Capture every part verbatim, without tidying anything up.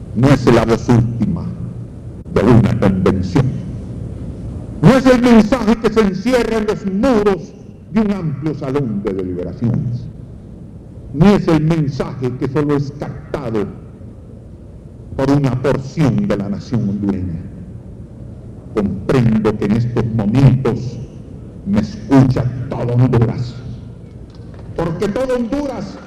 no es la voz última de una convención, no es el mensaje que se encierra en los muros de un amplio salón de deliberaciones, ni es el mensaje que solo es captado por una porción de la nación hondureña. Comprendo que en estos momentos me escucha todo Honduras, porque todo Honduras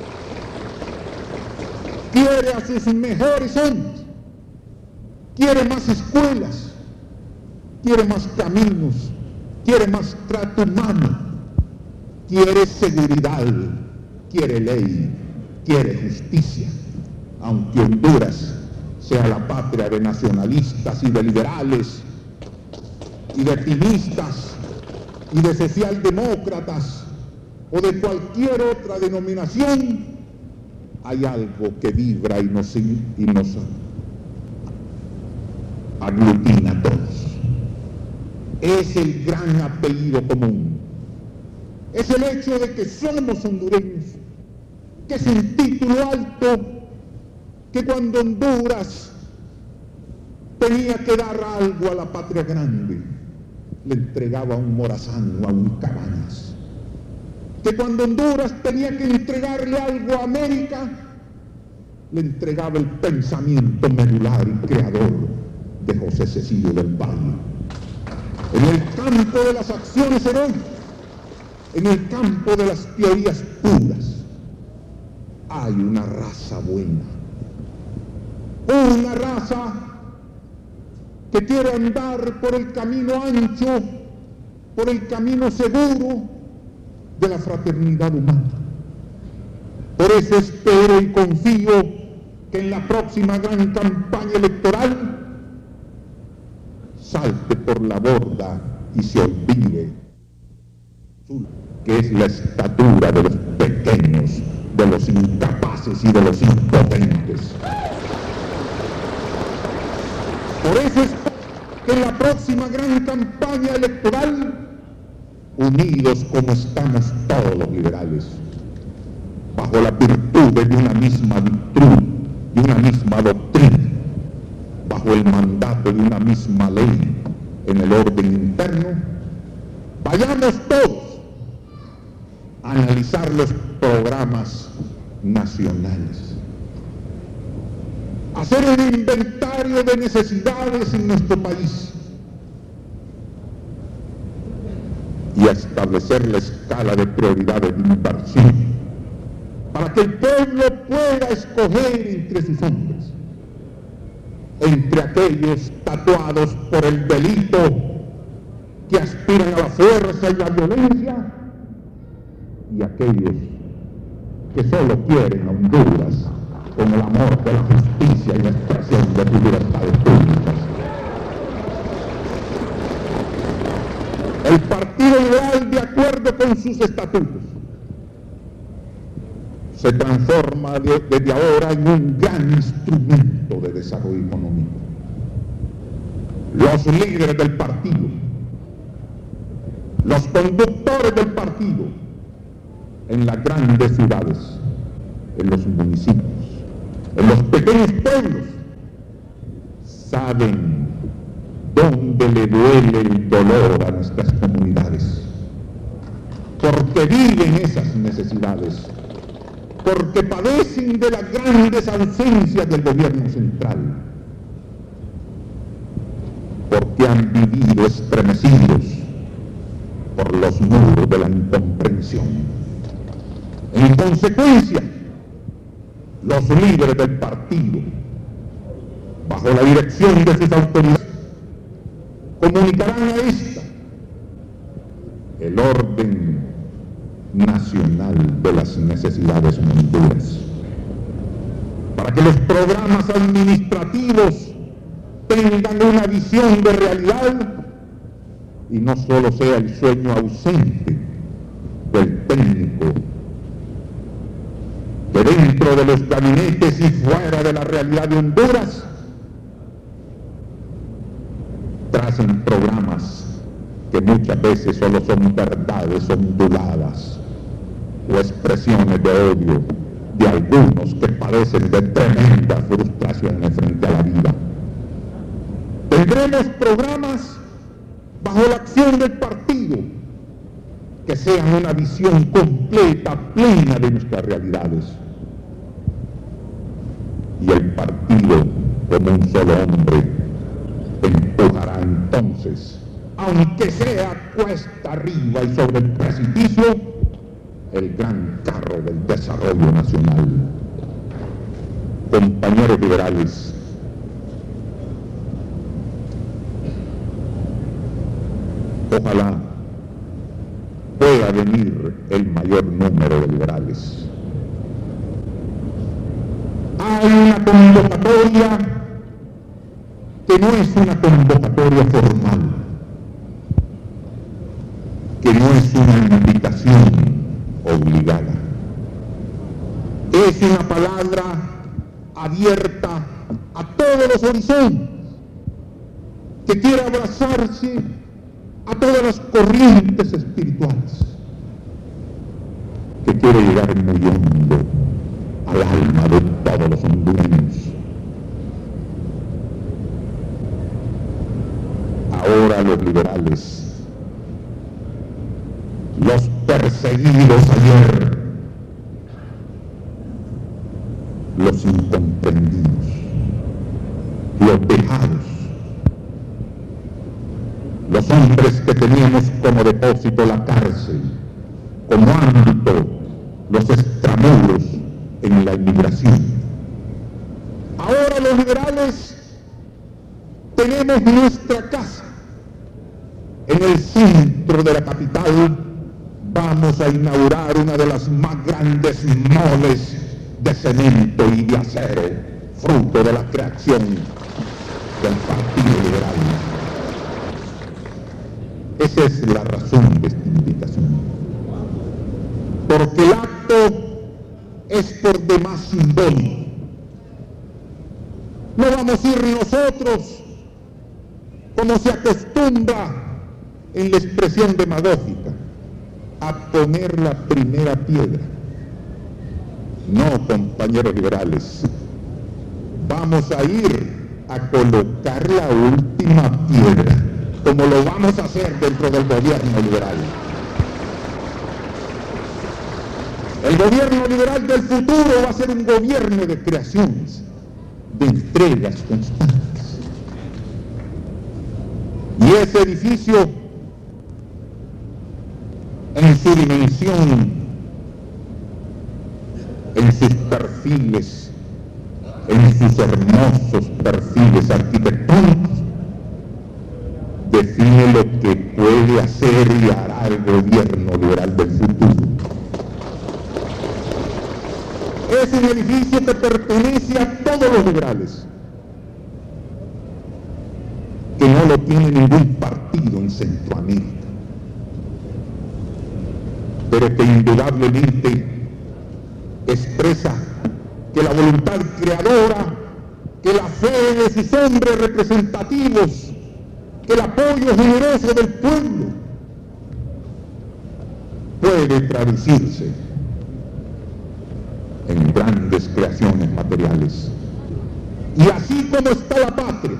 quiere a sus mejores hombres, quiere más escuelas, quiere más caminos, quiere más trato humano, quiere seguridad, quiere ley, quiere justicia. Aunque Honduras sea la patria de nacionalistas y de liberales, y de activistas, y de socialdemócratas, o de cualquier otra denominación, hay algo que vibra y nos, y nos aglutina a todos. Es el gran apellido común. Es el hecho de que somos hondureños, que es un título alto que cuando Honduras tenía que dar algo a la patria grande, le entregaba un Morazán o a un Cabañas. Que cuando Honduras tenía que entregarle algo a América, le entregaba el pensamiento medular y creador de José Cecilio del Valle. En el campo de las acciones heroicas, en el campo de las teorías puras, hay una raza buena, una raza que quiere andar por el camino ancho, por el camino seguro de la fraternidad humana. Por eso espero y confío que en la próxima gran campaña electoral salte por la borda y se olvide que es la estatura de los pequeños, de los incapaces y de los impotentes. Por eso es que en la próxima gran campaña electoral, unidos como estamos todos los liberales, bajo la virtud de una misma virtud, de una misma doctrina, bajo el mandato de una misma ley en el orden interno, vayamos todos a analizar los programas nacionales, hacer un inventario de necesidades en nuestro país y a establecer la escala de prioridades de inversión para que el pueblo pueda escoger entre sus hombres, entre aquellos tatuados por el delito que aspiran a la fuerza y la violencia y aquellos que solo quieren Honduras con el amor de la justicia y la expresión de sus libertades públicas. El Partido Liberal, de acuerdo con sus estatutos, se transforma de, desde ahora en un gran instrumento de desarrollo económico. Los líderes del partido, los conductores del partido, en las grandes ciudades, en los municipios, en los pequeños pueblos, saben dónde le duele el dolor a nuestras comunidades, porque viven esas necesidades, porque padecen de las grandes ausencias del gobierno central, porque han vivido estremecidos por los muros de la incomprensión. En consecuencia, los líderes del partido, bajo la dirección de sus autoridades, comunicarán a esta el orden nacional de las necesidades en Honduras, para que los programas administrativos tengan una visión de realidad y no solo sea el sueño ausente del técnico que dentro de los gabinetes y fuera de la realidad de Honduras tracen programas que muchas veces solo son verdades onduladas o expresiones de odio, de algunos que padecen de tremendas frustraciones frente a la vida. Tendremos programas bajo la acción del partido que sean una visión completa, plena de nuestras realidades. Y el partido, como un solo hombre, empujará entonces, aunque sea cuesta arriba y sobre el precipicio, el gran carro del desarrollo nacional. Compañeros liberales, ojalá pueda venir el mayor número de liberales. Hay una convocatoria que no es una convocatoria formal, que no es una invitación obligada. Es una palabra abierta a todos los horizontes, que quiere abrazarse a todas las corrientes espirituales, que quiere llegar muy hondo al alma de todos los hondureños. Ahora los liberales, los perseguidos ayer, los incomprendidos, los dejados, los hombres que teníamos como depósito la cárcel, como ámbito los extramuros en la inmigración. Ahora los liberales tenemos nuestra casa en el centro de la capital. Vamos a inaugurar una de las más grandes moles de cemento y de acero, fruto de la creación del Partido Liberal. Esa es la razón de esta invitación. Porque el acto es por demás simbólico. No vamos a ir nosotros, como se acostumbra en la expresión demagógica, a poner la primera piedra. No, compañeros liberales, vamos a ir a colocar la última piedra, como lo vamos a hacer dentro del gobierno liberal. El gobierno liberal del futuro va a ser un gobierno de creaciones, de entregas constantes. Y ese edificio, en su dimensión, en sus perfiles, en sus hermosos perfiles arquitectónicos, define lo que puede hacer y hará el gobierno liberal del futuro. Es un edificio que pertenece a todos los liberales, que no lo tiene ningún partido en Centroamérica, pero que indudablemente expresa que la voluntad creadora, que la fe de sus hombres representativos, que el apoyo generoso del pueblo puede traducirse en grandes creaciones materiales. Y así como está la patria,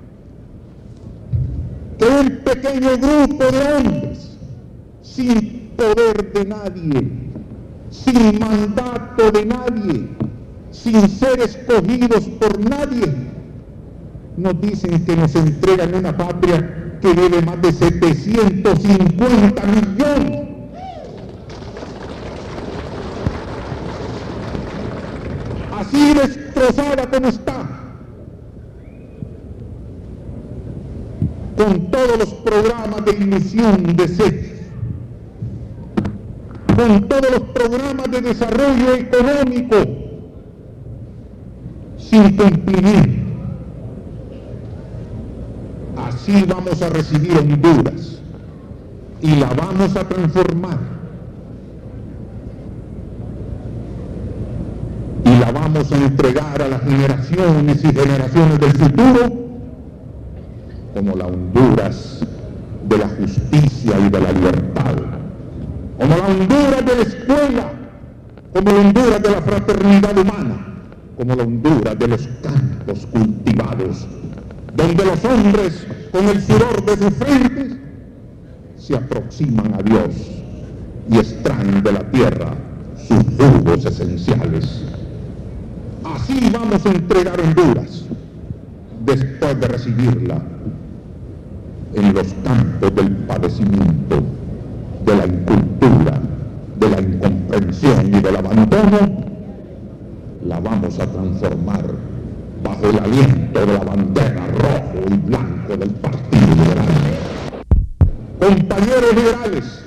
que un pequeño grupo de hombres, sin poder de nadie, sin mandato de nadie, sin ser escogidos por nadie, nos dicen que nos entregan una patria que debe más de setecientos cincuenta millones. Así destrozada como está, con todos los programas de ilusión de sexo, con todos los programas de desarrollo económico sin cumplimiento. Así vamos a recibir Honduras y la vamos a transformar. Y la vamos a entregar a las generaciones y generaciones del futuro como la Honduras de la justicia y de la libertad, como la Honduras de la escuela, como la Honduras de la fraternidad humana, como la Honduras de los campos cultivados, donde los hombres, con el sudor de sus frentes, se aproximan a Dios y extraen de la tierra sus jugos esenciales. Así vamos a entregar Honduras después de recibirla en los campos del padecimiento, de la incultura, de la incomprensión y del abandono. La vamos a transformar bajo el aliento de la bandera rojo y blanco del Partido Liberal. Compañeros liberales,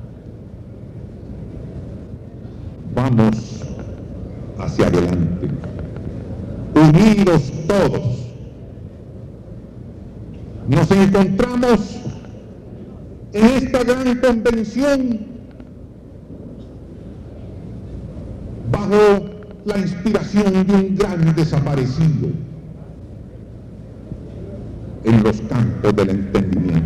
vamos hacia adelante, unidos todos. Nos encontramos en esta gran convención bajo la inspiración de un gran desaparecido en los campos del entendimiento.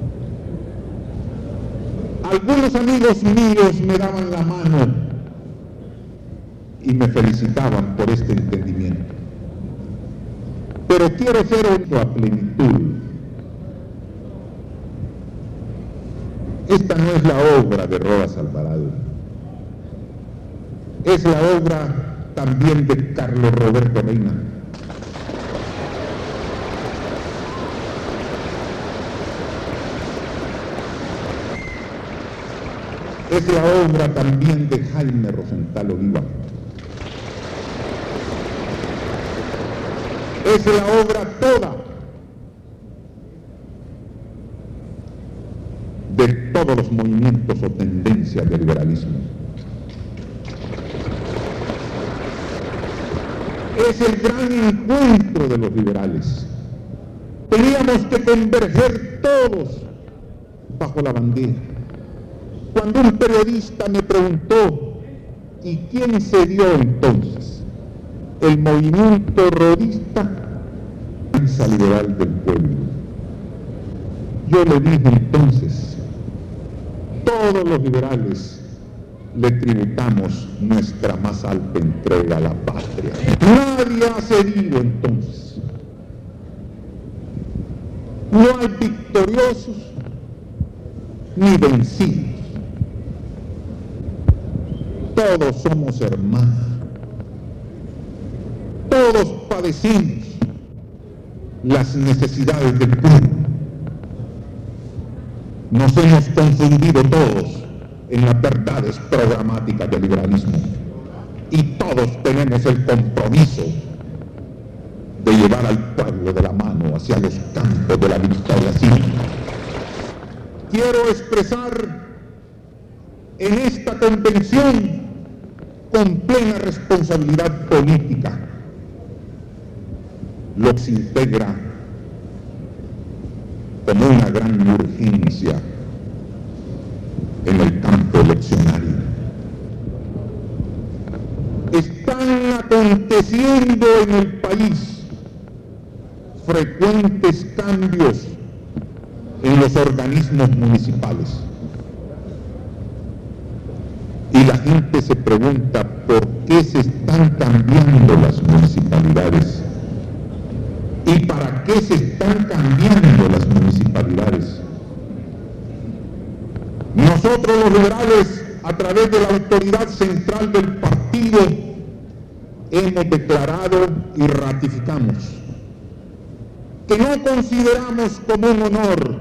Algunos amigos míos me daban la mano y me felicitaban por este entendimiento. Pero quiero ser honesto a plenitud. Esta no es la obra de Rodas Alvarado. Es la obra también de Carlos Roberto Reina. Es la obra también de Jaime Rosenthal Oliva. Es la obra toda de todos los movimientos o tendencias del liberalismo. Es el gran encuentro de los liberales. Teníamos que converger todos bajo la bandera. Cuando un periodista me preguntó, ¿y quién se dio entonces? El movimiento rodista, Alianza Liberal del Pueblo. Yo le dije entonces, todos los liberales le tributamos nuestra más alta entrega a la patria. Nadie ha cedido entonces. No hay victoriosos ni vencidos. Todos somos hermanos. Todos padecimos las necesidades del pueblo. Nos hemos confundido todos en las verdades programáticas del liberalismo y todos tenemos el compromiso de llevar al pueblo de la mano hacia los campos de la victoria cívica. Quiero expresar en esta convención con plena responsabilidad política lo que se integra como una gran urgencia en el campo eleccionario. Están aconteciendo en el país frecuentes cambios en los organismos municipales. Y la gente se pregunta por qué se están cambiando las municipalidades. ¿Y para qué se están cambiando las municipalidades? Nosotros los liberales, a través de la autoridad central del partido, hemos declarado y ratificamos que no consideramos como un honor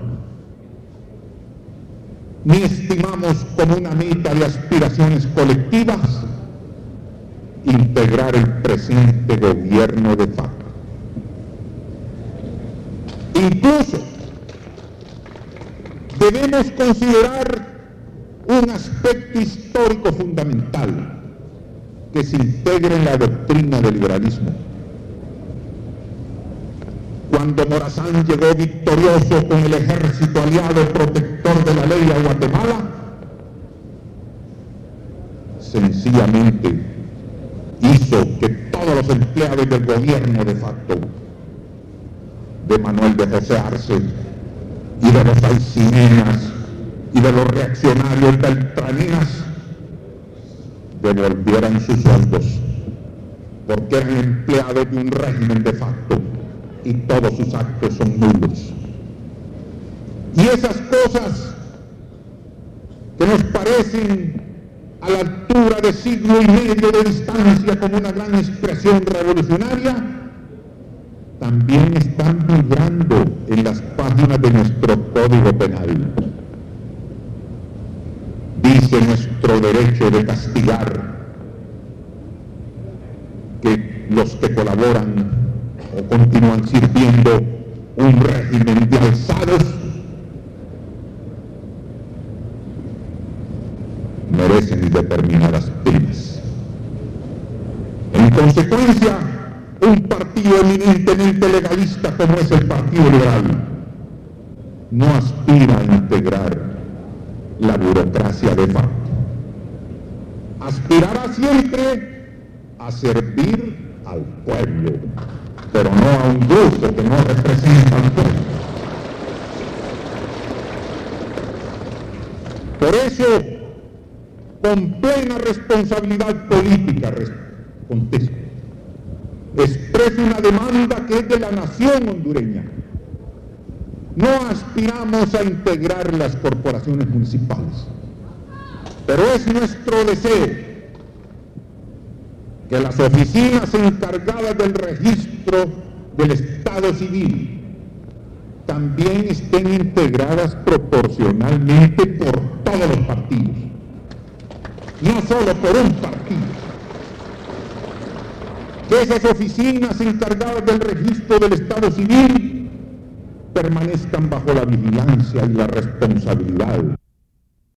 ni estimamos como una meta de aspiraciones colectivas integrar el presente gobierno de facto. Incluso debemos considerar un aspecto histórico fundamental que se integre en la doctrina del liberalismo. Cuando Morazán llegó victorioso con el ejército aliado protector de la ley a Guatemala, sencillamente hizo que todos los empleados del gobierno de facto de Manuel de José Arce y de los Aycinenas y de los reaccionarios beltraninas devolvieran sus sueldos, porque eran empleados de un régimen de facto y todos sus actos son nulos. Y esas cosas que nos parecen a la altura de siglo y medio de distancia como una gran expresión revolucionaria, también están vibrando en las páginas de nuestro Código Penal. Dice nuestro derecho de castigar que los que colaboran o continúan sirviendo un régimen de alzados merecen determinadas penas. En consecuencia, un partido eminentemente legalista como es el Partido Liberal no aspira a integrar la burocracia de facto. Aspirará siempre a servir al pueblo, pero no a un grupo que no representa al pueblo. Por eso, con plena responsabilidad política, contesto, expreso una demanda que es de la nación hondureña. No aspiramos a integrar las corporaciones municipales, pero es nuestro deseo que las oficinas encargadas del registro del Estado civil también estén integradas proporcionalmente por todos los partidos, no solo por un partido. Que esas oficinas encargadas del registro del Estado civil permanezcan bajo la vigilancia y la responsabilidad